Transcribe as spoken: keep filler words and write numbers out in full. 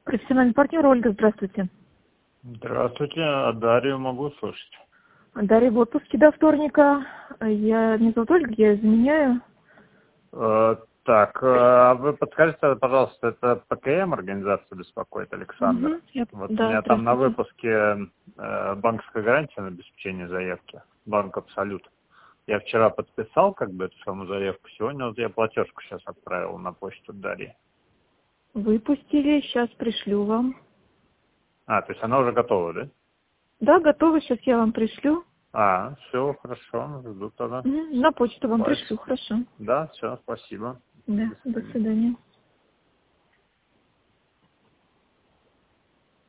Профессиональный партнер Ольга, здравствуйте. Здравствуйте, а Дарью могу слышать? Дарья в отпуске до вторника. Я не зовут Ольга, я заменяю. Э, так, а вы подскажите, пожалуйста, это ПКМ организация беспокоит, Александр? Угу, я... Вот да, у меня там на здравствуйте. выпуске э, банковская гарантия на обеспечение заявки, банк Абсолют. Я вчера подписал как бы эту самую заявку, сегодня вот я платежку сейчас отправил на почту Дарьи. Выпустили, сейчас пришлю вам. А, то есть она уже готова, да? Да, готово, сейчас я вам пришлю. А, все, хорошо, жду тогда. Мгм, на почту вам Спасибо. пришлю, хорошо. Да, все, спасибо. Да, До до свидания. свидания.